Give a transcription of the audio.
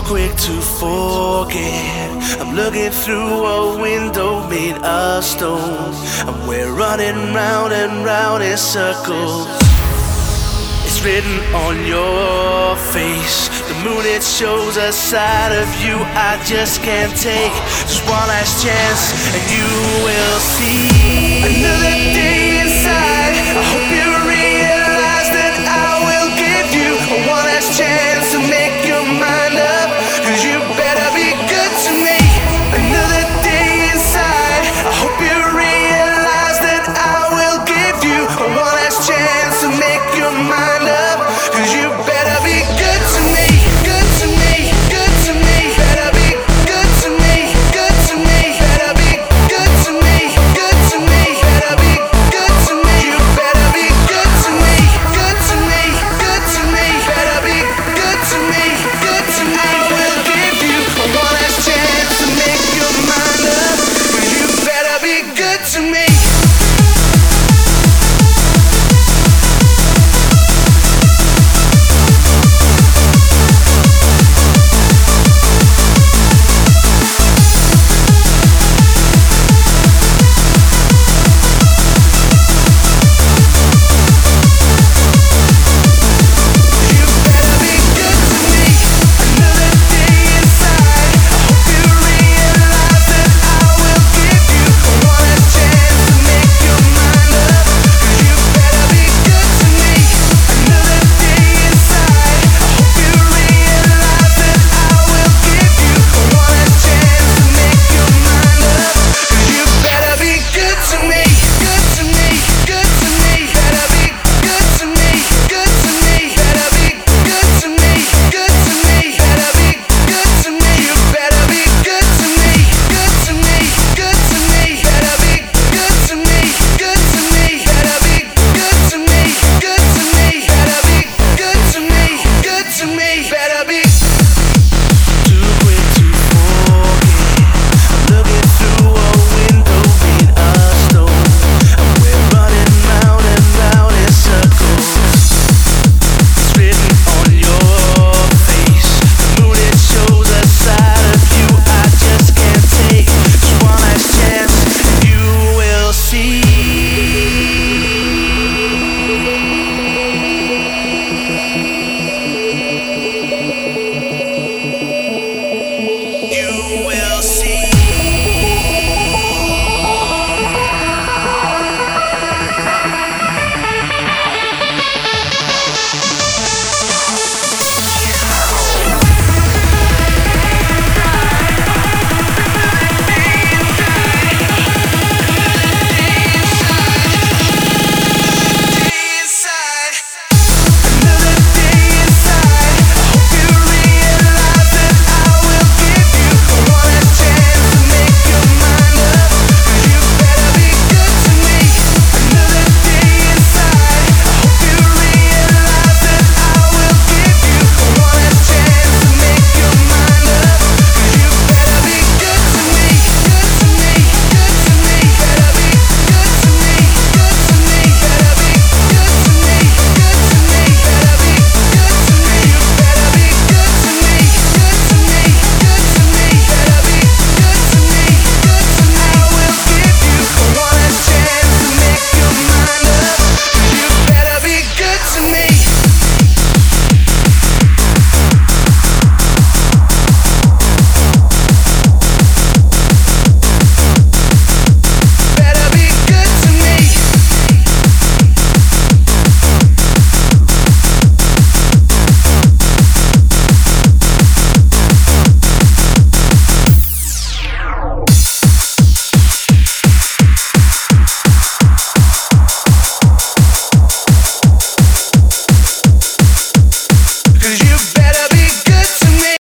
quick to forget. I'm looking through a window made of stone, and we're running round and round in circles. It's written on your face. The moon, it shows a side of you I just can't take. Just one last chance and you will see another day inside. I hope you realize that I will give you one last chance to make your mind up, 'cause you better be good to me. Another day inside. I hope you realize that I will give you one last chance to make your mind up, 'cause you better be good to me. Good to me, good to me. Better be good to me, good to me. Better be good to me, good to me. Better be good to me. You better be good to me, good to me, good to me. Better be good to me, good to me. I will give you one last chance to make your mind up, 'cause you better be good to me.